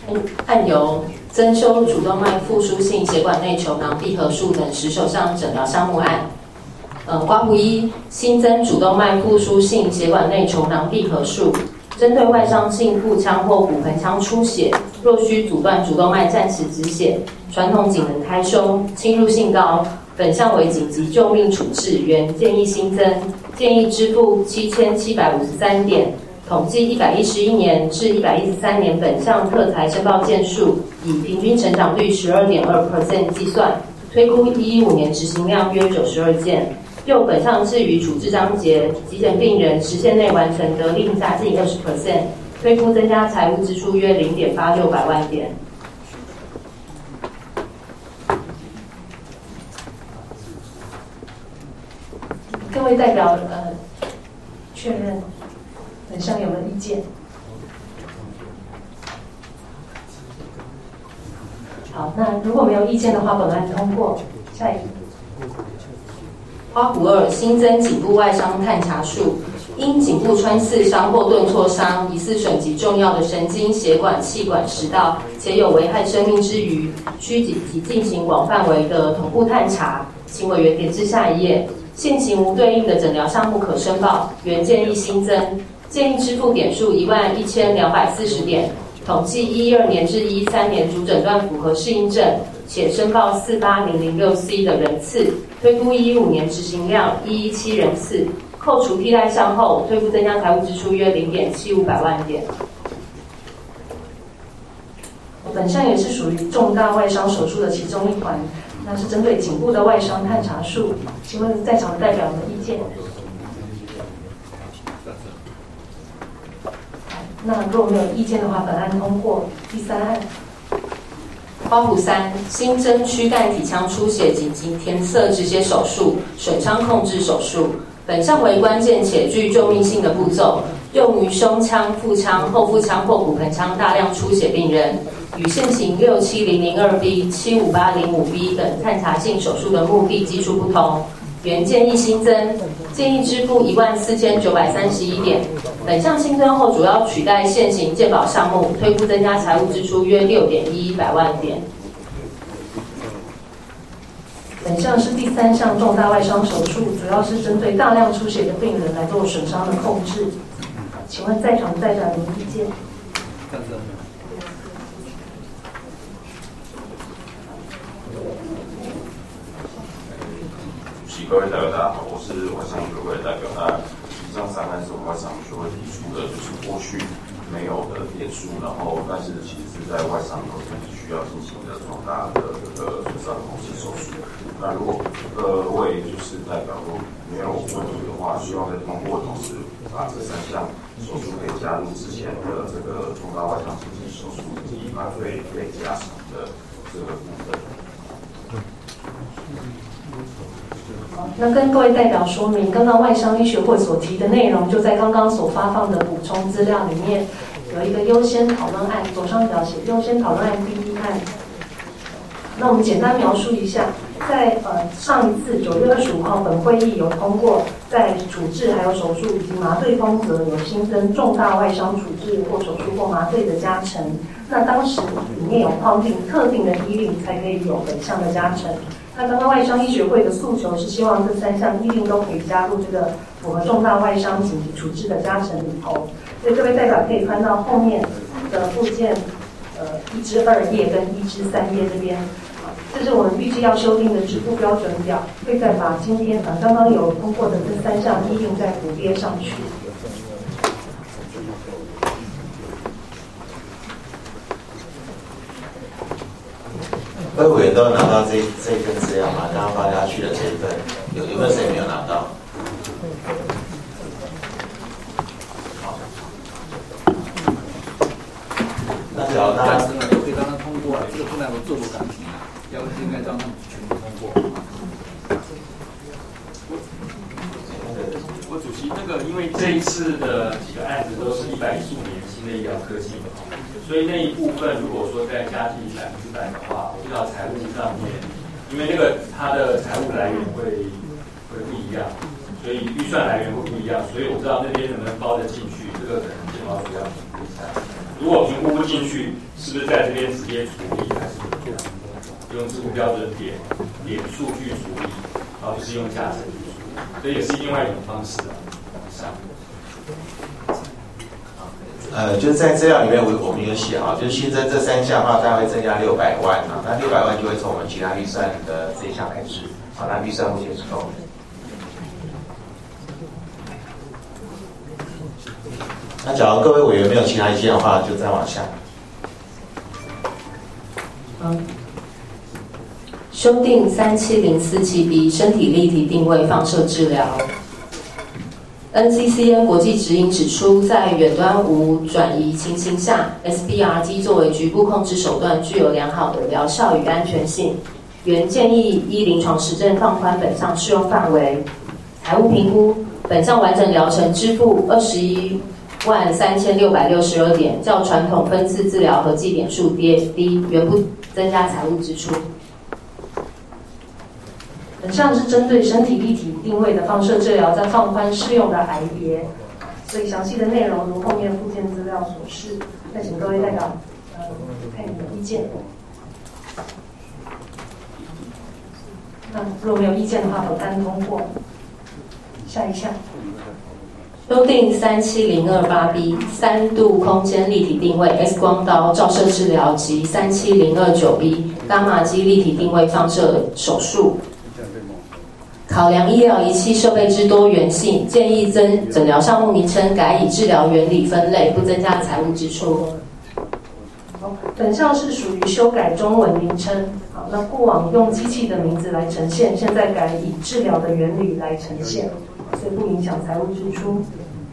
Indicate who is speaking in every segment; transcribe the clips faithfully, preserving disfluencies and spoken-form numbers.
Speaker 1: 案由增修主动脉复苏性血管内球囊闭合术等十手项诊疗项目案。呃，刮胡一新增主动脉复苏性血管内球囊闭合术，针对外伤性腹腔或骨盆腔出血，若需阻断主动脉暂时止血，传统仅能开胸，侵入性高。本项为紧急救命处置，原建议新增，建议支付七千七百五十三点。统计一百一十一年至一百一十三年本项特财申报件数，以平均成长率 百分之十二点二 计算，推估一一五年执行量约九十二件。就本项至于处置章节，急诊病人时限内完成得另加近 百分之二十， 推估增加财务支出约 零点八六百万元。
Speaker 2: 各位代表，呃，确认本项有没有意见？好，那如果没有意见的话，本案通过。下一题。
Speaker 1: 花胡二新增颈部外伤探查术，因颈部穿刺伤或钝挫伤，疑似损及重要的神经、血管、气管、食道，且有危害生命之余，需紧急进行广范围的同步探查。请委员点至下一页。现行无对应的诊疗项目可申报，原建议新增，建议支付点数一万一千两百四十点。统计一一二年至一一三年主诊断符合适应症，且申报四八零零六 C 的人次，推估一一五年执行量一一七人次，扣除替代项后，推估增加财务支出约 零点七五百万元。
Speaker 2: 本项也是属于重大外伤手术的其中一环，那是针对颈部的外伤探查术，请问在场的代表有没有意见？那如果没有意见的话，本案通过。第三案。
Speaker 1: 花胡三新增躯干体腔出血紧急填塞止血手术、损伤控制手术。本项为关键且具救命性的步骤，用于胸腔、腹腔、后腹腔或骨盆腔大量出血病人，与现行六七零零二 B、七五八零五 B 等探查性手术的目的技术不同。原建议新增，建议支付一万四千九百三十一点。本项新增后，主要取代现行健保项目，推估增加财务支出约六点一一百万元。
Speaker 2: 本项是第三项重大外伤手术，主要是针对大量出血的病人来做损伤的控制。请问在场代表有没有意见？
Speaker 3: 赞成。
Speaker 4: 各位代表大家好，我是外伤学会的代表。那以上三案是我们外伤学会提出的，就是过去没有的点数，然后但是其实是在外伤口是需要进行的重大的这个损伤控制手术。那如果各位就是代表如果没有问题的话，希望在通过的同时，把这三项手术可以加入之前的这个重大外伤紧急手术以及麻醉被加长的这个部分。
Speaker 2: 好，那跟各位代表说明，刚刚外伤医学会所提的内容，就在刚刚所发放的补充资料里面，有一个优先讨论案，左上角写优先讨论案第一案。那我们简单描述一下，在呃上一次九月二十五号本会议有通过，在处置还有手术以及麻醉风格有新增重大外伤处置或手术或麻醉的加成。那当时里面有框定特定的医令才可以有本项的加成。那刚刚外伤医学会的诉求是希望这三项医令都可以加入这个符合重大外伤紧急处置的加成里头。所以各位代表可以翻到后面的附件，呃一至二页跟一至三页这边。这是我们预计要修订的支付标准表，会再把今天啊刚刚有通过的这三项医令再补贴上去。
Speaker 5: 各位委员都拿到这这一份资料吗？刚刚发下去的这一份，有有没有谁没有拿到？好，那只要那
Speaker 3: 真的可以让它通过了，这个不能有自我感情啊，要应该让他们全部通过。
Speaker 6: 我主席，那个因为这一次的几个案子都是一百一十五年新的医疗科技，所以那一部分如果说再加进百分之百的话，我不知道财务上面，因为那个它的财务来源会会不一样，所以预算来源会不一样，所以我不知道那边能不能包得进去，这个可能健保署要评估一下。如如果评估不进去，是不是在这边直接处理，还是用支付标准点点数据处理，而不是用价值去处理？这也是另外一种方式啊。上。
Speaker 5: 呃，就是在资料里面我我们有写哈，就是新增这三项的话，大概会增加六百万啊，那六百万就会从我们其他预算的这一项来支，好，那预算目前是够的。那假如各位委员没有其他意见的话，就再往下。
Speaker 1: 嗯，修订三七零四七 B 身体立体定位放射治疗。N C C N 国际指引指出，在远端无转移情形下 ，S B R T 作为局部控制手段，具有良好的疗效与安全性。原建议依临床实证放宽本项适用范围。财务评估，本项完整疗程支付二十一万三千六百六十二点，较传统分次治疗合计点数低，原不增加财务支出。
Speaker 2: 本项是针对身体立体定位的放射治疗，在放宽适用的癌别，所以详细的内容如后面附件资料所示。那请各位代表呃看你的意见。那如果没有意见的话，本案通过。下一项。
Speaker 1: 修订三七零二八 B 三度空间立体定位 X 光刀照射治疗及三七零二九 B 伽马基立体定位放射手术。考量医疗仪器设备之多元性，建议增诊疗项目名称改以治疗原理分类，不增加财务支出。
Speaker 2: 好，本项是属于修改中文名称。好，那过往用机器的名字来呈现，现在改以治疗的原理来呈现，所以不影响财务支出。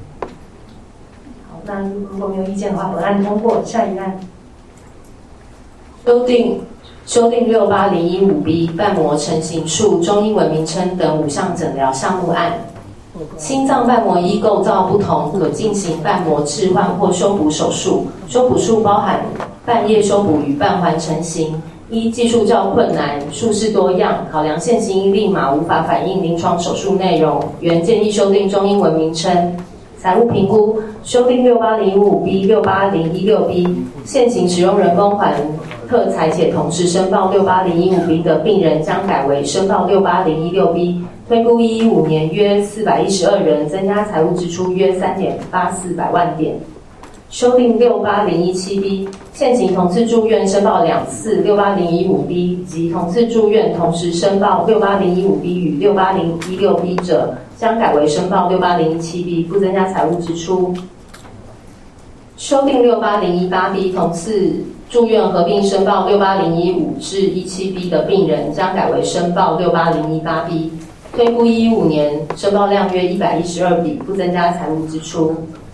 Speaker 2: 好，那如果没有意见的话，本案通过。下一案。
Speaker 1: 修订。修订六八零一五 B 瓣膜成型术中英文名称等五项诊疗项目案。心脏瓣膜依构造不同，可进行瓣膜置换或修补手术。修补术包含瓣叶修补与瓣环成型。一、技术较困难，术式多样，考量现行立马无法反映临床手术内容，原建议修订中英文名称。财务评估，修订六八零一五 B 六八零一六 B 现行使用人工环特裁且同时申报六八零一五 B 的病人将改为申报六八零一六 B， 推估一一五年约四百一十二人，增加财务支出约三点八四百万点。修订六八零一七 B 现行同次住院申报两次六八零一五 B 及同次住院同时申报六八零一五 B 与六八零一六 B 者，将改为申报六八零一七 B， 不增加财务支出。修订六八零一八 B 同次住院合并申报六八零一五至一七 B 的病人，将改为申报六八零一八 B， 推估一一五年申报量约一百一十二笔，不增加财务支出。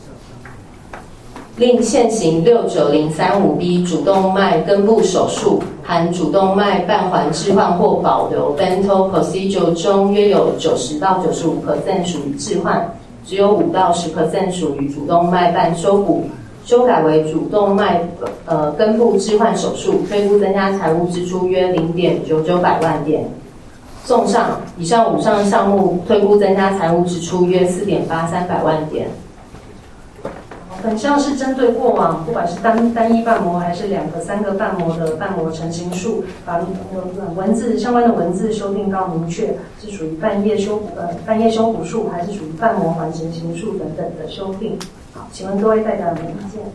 Speaker 1: 另现行六九零三五 B 主动脉根部手术含主动脉瓣环置换或保留 Bento procedure 中，约有百分之九十到百分之九十五 属于置换，只有百分之五到百分之十 属于主动脉瓣修补。修改为主动脉呃根部置换手术，推估增加财务支出约零点九九百万点。综上，以上五项项目推估增加财务支出约四点八三百万点。
Speaker 2: 本项是针对过往不管是单单一瓣膜还是两个、三个瓣膜的瓣膜成型术，把文字相关的文字修订到明确，是属于瓣叶修补呃瓣叶修补术，还是属于瓣膜环成型术等等的修订。好，请问各位代表有没有意见？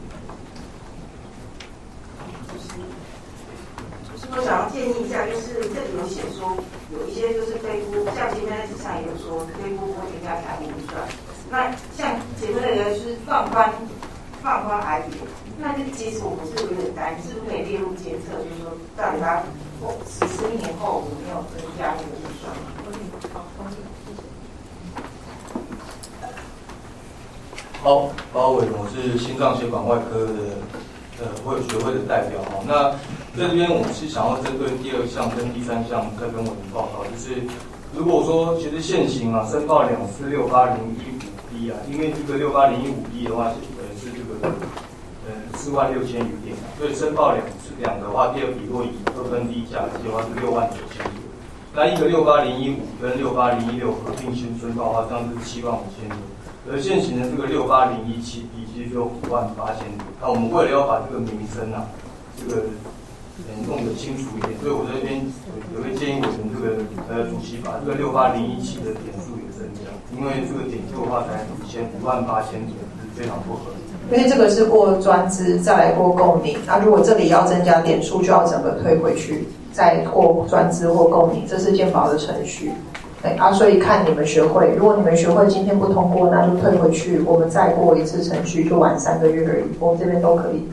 Speaker 7: 我想要建议一下，就是这里有写说有一些就是推估，像前面那几项也有说推估不增加财务预算。那像前面那个是放宽放宽癌别，那这其实我们是有点担心，是不是可以列入监测，就是说到底它实施一年后有没有增加那个预算？
Speaker 8: 好，包伟，我是心脏血管外科的呃会学会的代表哈。那在这边我们是想要针对第二项跟第三项再跟我们报告，就是如果说其实现行啊申报两次六八零一五 B 啊，因为这个六八零一五 B 的话是呃是这个呃四万六千余点啊，所以申报两次两的话，第二笔若以二分之一价计的话是六万九千多。那一个六八零一五跟六八零一六合并申申报的话，这样是七万五千多。而现行的这个六八零一七 B，其其实就五万八千多。那我们为了要把这个名称啊，这个嗯弄得清楚一点，所以我这边有个建议，我们这个呃主席把这个六八零一期的点数也增加，因为这个点数的话才五千五万八千点是非常不合理。
Speaker 9: 因为这个是过专资，再来过共领，那、啊、如果这里要增加点数，就要整个退回去，再过专资或共领，这是健保的程序。对啊，所以看你们学会，如果你们学会今天不通过，那就退回去，我们再过一次程序，就晚三个月而已，我们这边都可以。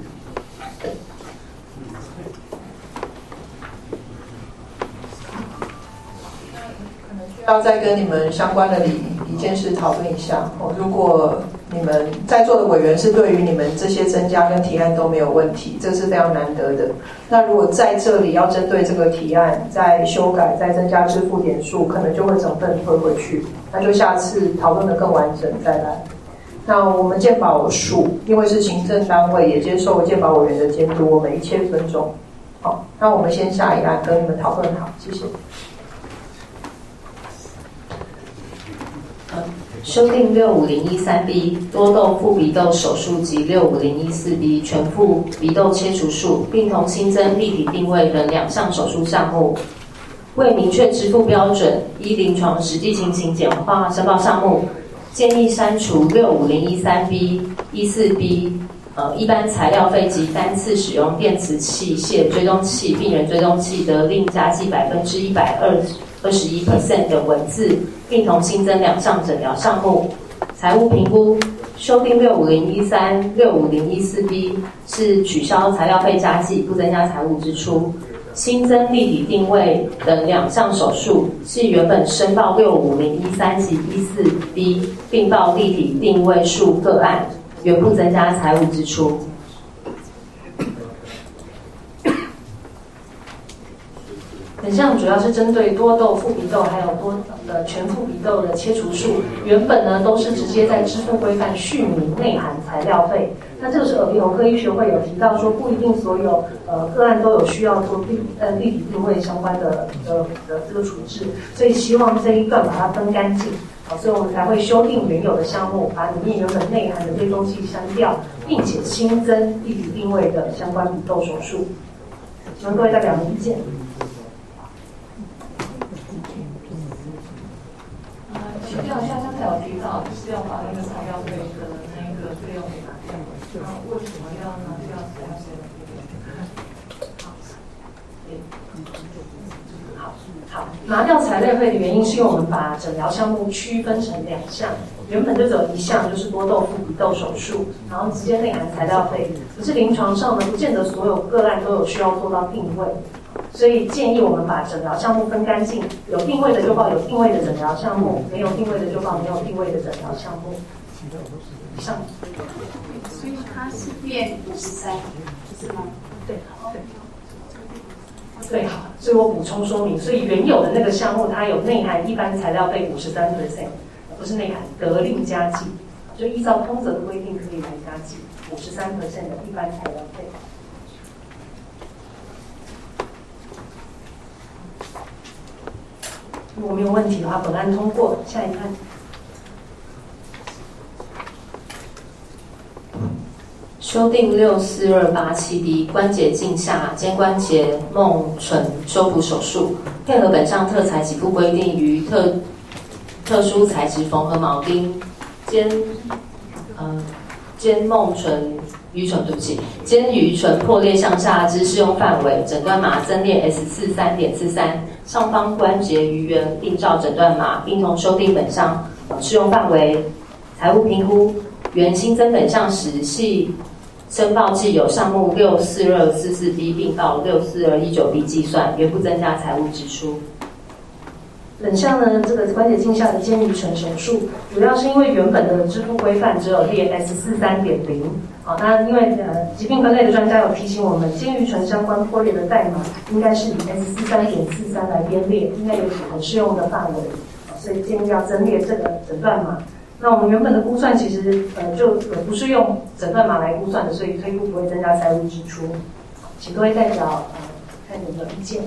Speaker 9: 要再跟你们相关的理理监事讨论一下哦。如果你们在座的委员是对于你们这些增加跟提案都没有问题，这是非常难得的。那如果在这里要针对这个提案再修改、再增加支付点数，可能就会整份推回去，那就下次讨论的更完整再来。那我们健保署因为是行政单位，也接受健保委员的监督，我们一切尊重。好，那我们先下一案跟你们讨论好，谢谢。
Speaker 1: 修订六五零一三 B 多窦腹鼻窦手术及六五零一四 B 全腹鼻窦切除术，并同新增立体定位等两项手术项目。为明确支付标准，依临床实际情形简化申报项目，建议删除六五零一三 B、一四 B 呃一般材料费及单次使用电磁器械追踪器、病人追踪器得另加计百分之一百二二十一 percent 的文字，并同新增两项诊疗项目。财务评估修订六五零一三、六五零一四 B 是取消材料费加计，不增加财务支出。新增立体定位等两项手术是原本申报六五零一三及一四 B 并报立体定位数个案，原不增加财务支出。
Speaker 2: 本项主要是针对多窦、腹鼻窦还有多呃全腹鼻窦的切除术，原本呢都是直接在支付规范续名内含材料费。那这个是耳鼻喉科医学会有提到说，不一定所有呃个案都有需要做立呃立体定位相关的的的这个处置，所以希望这一段把它分干净。好，所以我们才会修订原有的项目，把里面原本内含的追踪器删掉，并且新增立体定位的相关鼻窦手术。请问各位代表的意见？
Speaker 10: 强调一下，刚才有提到就是要把那个材料费的那个费用给拿掉，那为什么要拿掉材料费的费用？
Speaker 2: 好，好，拿掉材料费的原因是因为我们把诊疗项目区分成两项，原本就只有一项，就是多窦腹鼻窦手术，然后直接内含材料费。可是临床上呢，不见得所有个案都有需要做到定位。所以建议我们把诊疗项目分干净，有定位的就报有定位的诊疗项目，没有定位的就报没有定位的诊疗项目。以上。
Speaker 11: 所以它是变五十三，是吗？
Speaker 2: 对，对，对，好。所以我补充说明，所以原有的那个项目它有内含一般材料费五十三 percent， 不是内含得另加计，就依照通则的规定可以来加计五十三 percent 的一般材料费。如果没有问题的话，本案通过，下一案。
Speaker 1: 修订六四二八七 B 关节镜下肩关节梦唇修补手术，配合本项特材给付规定，于特特殊材质缝合铆钉肩呃肩梦唇盂唇对不起肩盂唇破裂向下之适用范围，诊断码增列 S 四十三点四三。上方关节余缘并照诊断码，并同修订本项适用范围。财务评估原新增本项时系申报既有项目六四二四四 B 并报六四二一九 B 计算，原不增加财务支出。
Speaker 2: 本项呢，这个关节镜下的肩盂唇手术，主要是因为原本的支付规范只有列 S 四十三点零。好，那因为呃疾病分类的专家有提醒我们，肩盂唇相关破裂的代码应该是以 S 四十三点四三来编列，应该有符合适用的范围，所以建议要增列这个诊断码。那我们原本的估算其实呃就不是用诊断码来估算的，所以推估不会增加财务支出。请各位代表呃看你们的意见。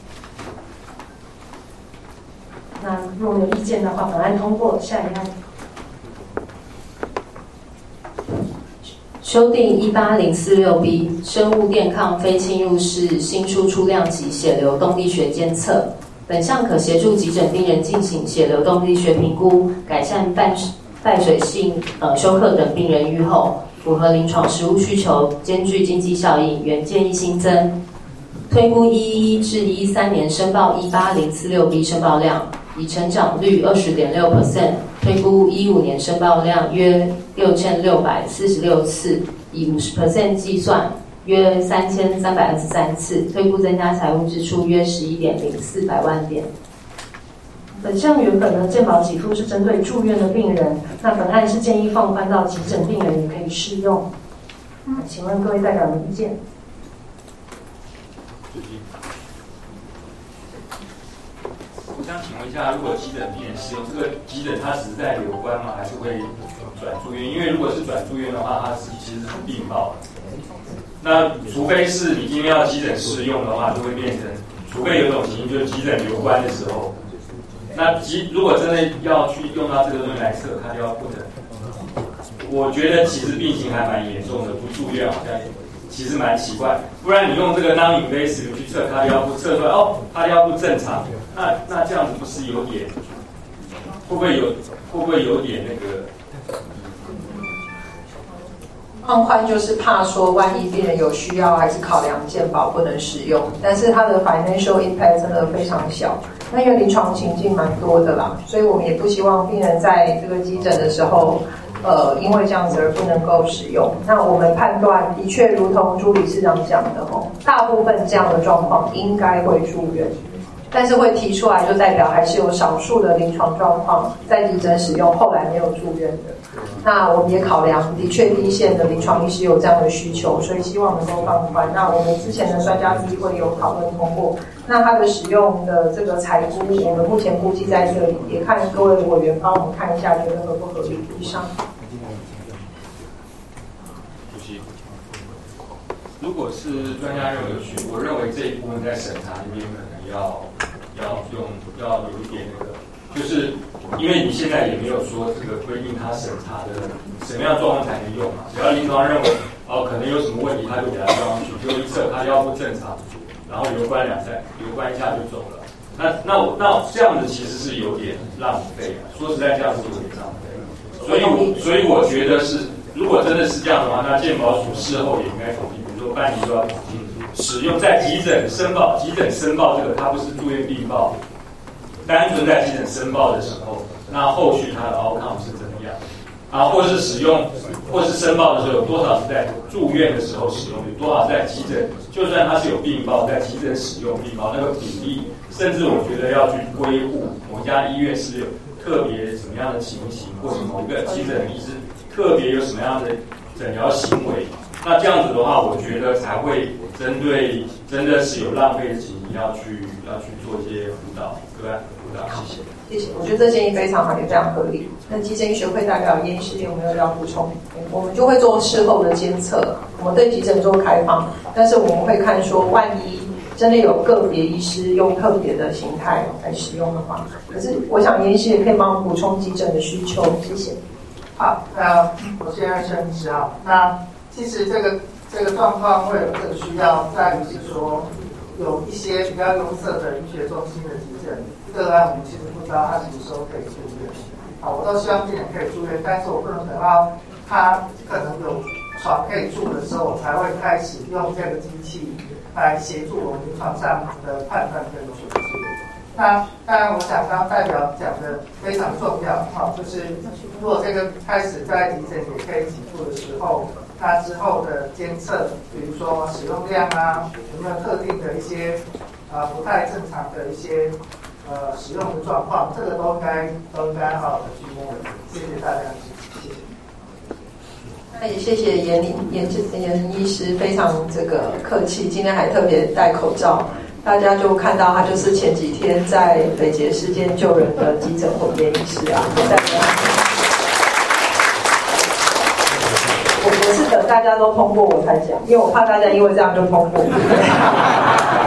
Speaker 2: 那如果没有意见的话，本案通过，下一案。
Speaker 1: 修订一八零四六 B 生物电抗非侵入式新输出量级血流动力学监测，本项可协助急诊病人进行血流动力学评估，改善半败水性呃休克等病人预后，符合临床实务需求，兼具经济效应，原建议新增。推估一一至一三年申报一八零四六 B 申报量，以成长率 百分之二十点六， 推估一五年申报量约六千六百四十六次，以 百分之五十 计算，约三千三百二十三次，推估增加财务支出约十一点零四百万元。
Speaker 2: 本项原本的健保给付是针对住院的病人，那本案是建议放宽到急诊病人也可以适用。请问各位代表的意见？
Speaker 6: 我想请问一下，如果急诊病人使用这个急诊，它只是在留观吗？还是会转住院？因为如果是转住院的话，它是其实是病报的。那除非是你今天要急诊适用的话，就会变成，除非有一种情形就是急诊留观的时候，那急如果真的要去用到这个东西来测卡雕不诊，我觉得其实病情还蛮严重的，不住院好像其实蛮奇怪。不然你用这个 non-invasive 去测卡雕部，测出来哦卡雕部正常。那那这样子不是有点，会不会有会不会有点那个？
Speaker 9: 放宽就是怕说，万一病人有需要，还是考量健保不能使用，但是它的 financial impact 真的非常小。那因为临床情境蛮多的啦，所以我们也不希望病人在这个急诊的时候，呃，因为这样子而不能够使用。那我们判断的确如同朱理事长讲的哦，大部分这样的状况应该会住院。但是会提出来，就代表还是有少数的临床状况在急诊使用，后来没有住院的。那我们也考量，的确第一线的临床医师有这样的需求，所以希望能够放宽。那我们之前的专家议会有讨论通过，那它的使用的这个财估，我们目前估计在这里，也看各位委员帮我们看一下，觉得合不合理。以上。
Speaker 6: 如果是专家认为需，我认为这一部分在审查里面可能要要用要有一点那个，就是因为你现在也没有说这个规定它审查的什么样状况才能用嘛，只要临床认为哦可能有什么问题，他就给他装上去，就一测他要不正常，然后留观两下，留观一下就走了。那那我那这样子其实是有点浪费啊，说实在这样子有点浪费。所以我所以我觉得是，如果真的是这样的话，那健保署事后也应该统计。办理说使用在急诊申报，急诊申报这个它不是住院病报，单纯在急诊申报的时候，那后续它的 outcome 是怎么样？啊，或是使用，或是申报的时候有多少是在住院的时候使用，有多少在急诊？就算它是有病报，在急诊使用病报那个比例，甚至我觉得要去归户某家医院是有特别什么样的情形，或者某一个急诊医师特别有什么样的诊疗行为。那这样子的话，我觉得才会针对真的是有浪费的情形，要去要去做一些辅导，个案辅导。谢谢。
Speaker 9: 谢谢，我觉得这建议非常好，也非常合理。那急诊医学会代表严医师有没有要补充？我们就会做事后的监测，我们对急诊做开放，但是我们会看说，万一真的有个别医师用特别的形态来使用的话，可是我想严医师也可以帮我们补充急诊的需求。谢谢。
Speaker 12: 好，那我是二生医师啊，那。其实这个这个状况会有这个需要，在于是说有一些比较拥塞的医学中心的急诊个案，我们其实不知道他什么时候可以住院。好，我都希望病人可以住院，但是我不能等到他可能有床可以住的时候，我才会开始用这个机器来协助我们临床上的判断跟处置。那当然，我想刚代表讲的非常重要，好，就是如果这个开始在急诊也可以起步的时候。它之后的监测，比如说使用量啊，有没有特定的一些呃不太正常的一些呃使用的状况，这个都应该都应该好好的去摸。谢谢大家，谢谢。
Speaker 9: 那也谢谢严严严医师非常这个客气，今天还特别戴口罩，大家就看到他就是前几天在北捷事件救人的急诊后严医师啊，代表。我我是等大家都通过我才讲，因为我怕大家因为这样就通过。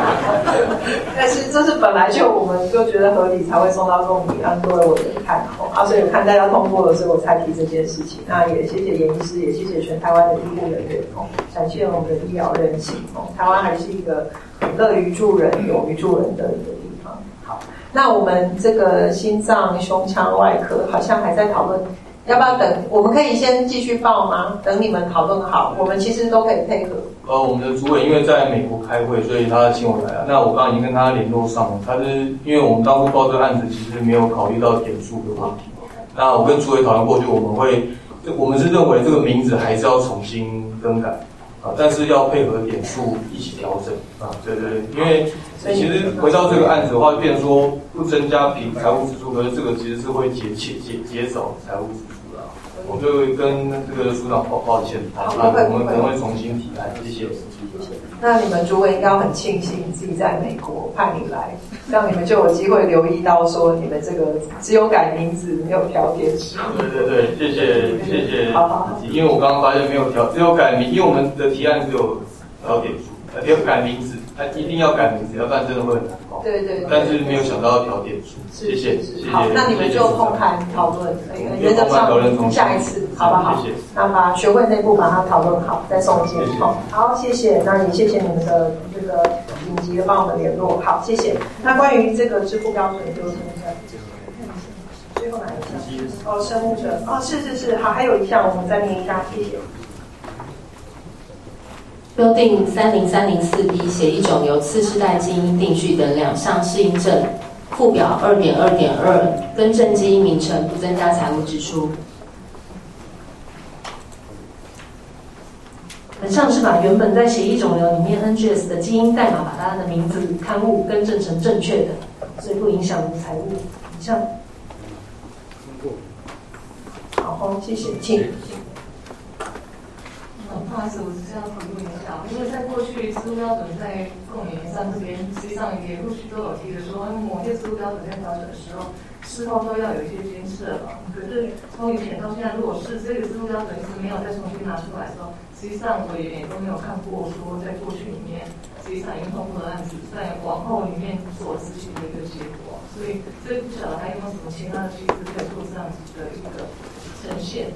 Speaker 9: 但是这是本来就我们就觉得合理才会送到共理，让各位委员看。好， 啊，所以我看大家通过了，所以我才提这件事情。那也谢谢严医师，也谢谢全台湾的医护人员哦，展现我们的医疗韧性哦。台湾还是一个很乐于助人、勇于助人的一个地方。好，那我们这个心脏、胸腔外科好像还在讨论。要不要等？我们可以先继续报吗？等你们讨论好，我们其实都可以配合。
Speaker 8: 呃，我们的主委因为在美国开会，所以他请我来了。那我刚刚已经跟他联络上了，他是因为我们当初报这个案子，其实没有考虑到点数的问题。那我跟主委讨论过，就我们会，我们是认为这个名字还是要重新更改啊，但是要配合点数一起调整啊，对对对，因为其实回到这个案子的话，变成说不增加平财务支出，可是这个其实是会节节节节少财务支出。我就会跟这个署长抱抱歉，好，那我们可能会重新提案，谢谢。
Speaker 9: 谢谢。那你们诸位应该很庆幸自己在美国派你来，这样你们就有机会留意到说你们这个只有改名字没有调点数。
Speaker 8: 对对对，谢谢谢谢。
Speaker 9: 好好好。
Speaker 8: 因为我刚刚发现没有调，只有改名，因为我们的提案只有调点数，呃，只有改名字，它一定要改名字，要不然真的会很难报。
Speaker 9: 对对。
Speaker 8: 但是没有想到要调点数，谢谢谢谢。
Speaker 9: 好，那你们就空谈讨论，原则上下一次好不好？
Speaker 8: 谢谢。
Speaker 9: 那把学会内部把它讨论好，再送进。好，好，谢谢。那也谢谢你们的这个紧急的帮我们联络。好，谢谢。那关于这个支付标准就现在最后哪一项？哦，生物者。哦，是是是。好，还有一项我们再念一下，谢谢。
Speaker 1: 修订三零三零四 B 血液肿瘤次世代基因定序等两项适应症附表二点二点二更正基因名称，不增加财务支出。
Speaker 2: 很像是把原本在血液肿瘤里面 N G S 的基因代码，把它的名字刊物更正成正确的，所以不影响财务。以上。
Speaker 9: 好，谢谢，请。
Speaker 10: 不好意思，我只是要回顾一下，因为在过去支付标准在共研上这边，实际上也陆续都有提的说，某些支付标准在调整的时候，事后都要有一些监测嘛。可是从以前到现在，如果是这个支付标准一直没有再重新拿出来的时候，实际上我也都没有看过说在过去里面，实际上已经通过的案子，在往后里面所执行的一个结果。所以这不晓得还有没有什么其他的机制可以做这样子的一个呈现。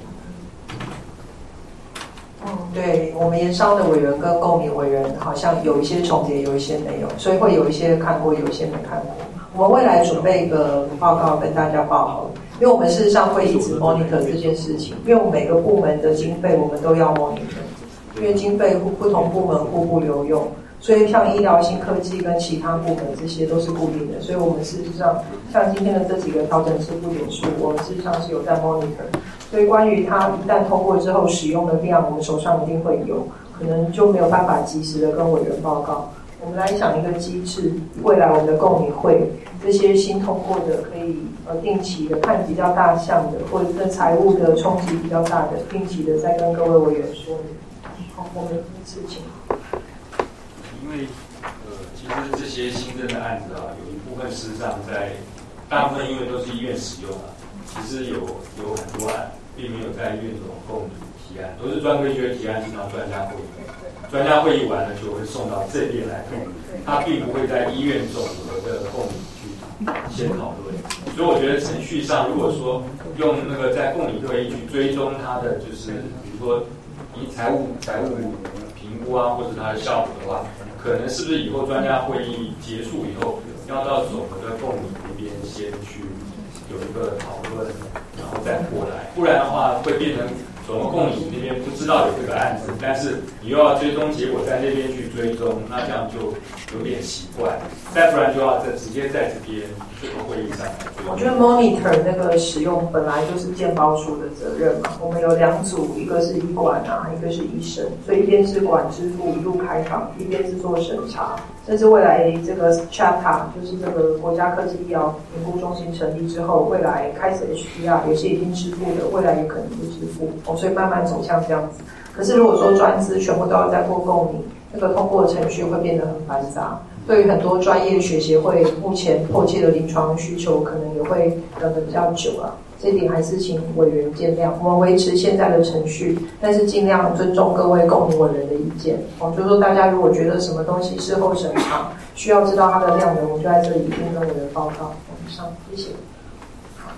Speaker 9: 嗯，对，我们研商的委员跟共民委员好像有一些重叠，有一些没有，所以会有一些看过，有一些没看过。我们未来准备一个报告跟大家报好了，因为我们事实上会一直 monitor 这件事情，因为我们每个部门的经费我们都要 monitor， 因为经费不同部门互不留用，所以像医疗、新科技跟其他部门这些都是固定的，所以我们事实上像今天的这几个调整支付点数，我们事实上是有在 monitor。所以关于它一旦通过之后使用的量，我们手上一定会有，可能就没有办法及时的跟委员报告。我们来想一个机制，未来我们的共理会这些新通过的，可以呃定期的看比较大项的，或者跟财务的冲击比较大的，定期的再跟各位委员说明。好，我们事情。
Speaker 6: 因为呃，其实这些新增的案子啊，有一部分事实上在大部分因为都是医院使用啊，其实有有很多案。并没有在院总共提案，都是专科医学提案，经常专家会议，专家会议完了就会送到这边来，他并不会在医院总和的共理去先讨论。所以我觉得程序上，如果说用那个在共理会议去追踪它的，就是比如说以财务财务评估啊，或者它的效果的话，可能是不是以后专家会议结束以后，要到总和的共理那边先去有一个讨论。然后再过来，不然的话会变成总共共理那边不知道有这个案子，但是你又要追踪结果在那边去追踪，那这样就有点奇怪。再不然就要在直接在这边这个会议上来追踪。
Speaker 9: 我觉得 monitor 那个使用本来就是健保署的责任嘛，我们有两组，一个是医管啊，一个是医生，所以一边是管支付一路开放，一边是做审查。甚至未来这个 C H A T A 就是这个国家科技医疗评估中心成立之后，未来开始 H P R 有些已经支付的，未来也可能不支付哦，所以慢慢走向这样子。可是如果说专资全部都要再过共理，那个通过程序会变得很繁杂。对于很多专业学协会目前迫切的临床需求，可能也会等得比较久了。这一点还是请委员见谅，我们维持现在的程序，但是尽量尊重各位共理委员的意见。哦，就是说大家如果觉得什么东西事后审查需要知道它的量能，我就在这里一并跟委员报告。以上，谢谢。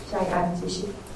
Speaker 9: 下一案，谢谢。